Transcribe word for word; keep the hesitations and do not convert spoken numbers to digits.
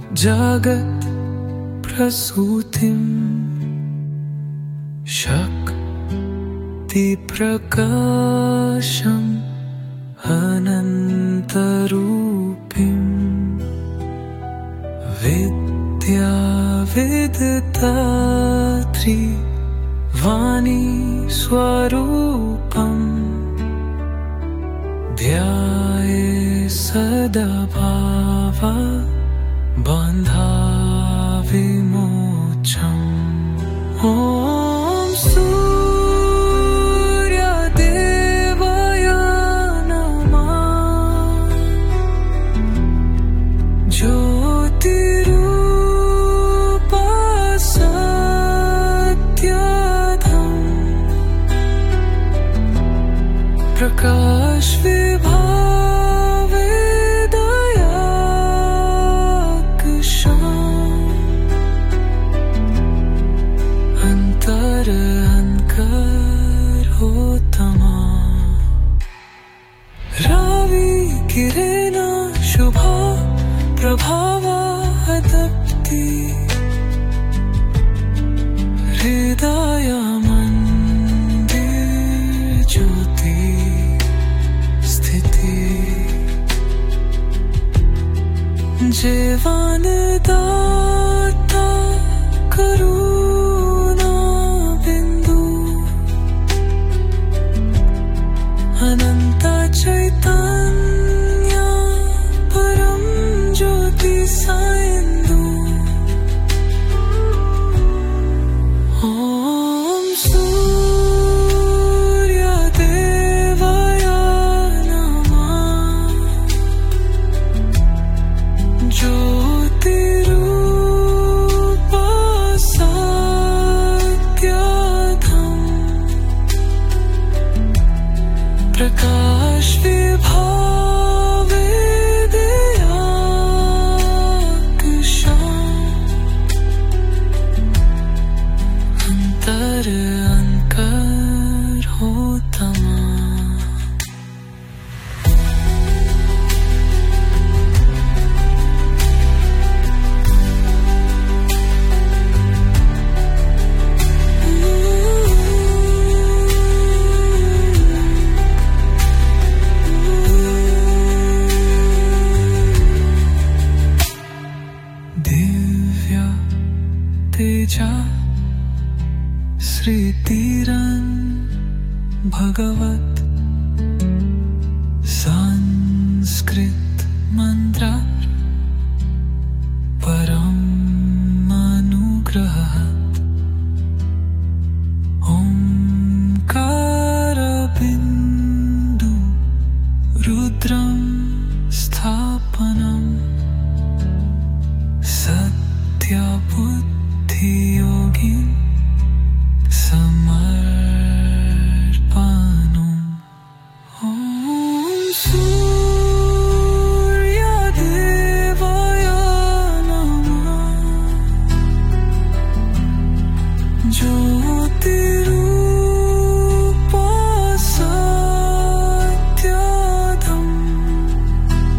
जगत् प्रसूतिं शक्ति प्रकाशम् अनन्तरूपिं विद्या विदधात्री वाणी स्वरूपम् ध्याये सदा भावा बन्धा विमोचम्। ॐ सूर्यदेवाय नमः। ज्योतिरूप सत्यधम् प्रकाश विभावे दयाक्षम् अंतर अंकरोत्तमा। रवि किरण शुभा प्रभावा दप्ति हृदय मंदिर ज्योति स्थिति जीवन दाता करुणा बिंदु अनंत चैतन्य परम ज्योति साइंदु। ॐ सूर्यदेवाय नमः। ज्योतिरूप सत्यधम् प्रकाश विभावे दयाक्षम् अंतर अंकरोत्तमा। दिव्य तेजा श्रीतिरन् भगवत् संस्कृत मंत्र परम अनुग्रह ओंकार बिंदु रुद्रम स्थापनम् सत्य